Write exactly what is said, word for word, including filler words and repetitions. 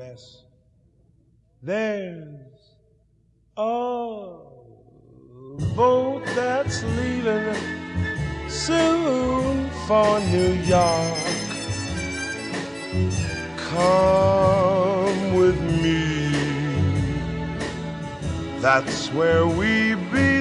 Bess. There's a boat that's leaving soon for New York. Come with me, that's where we be.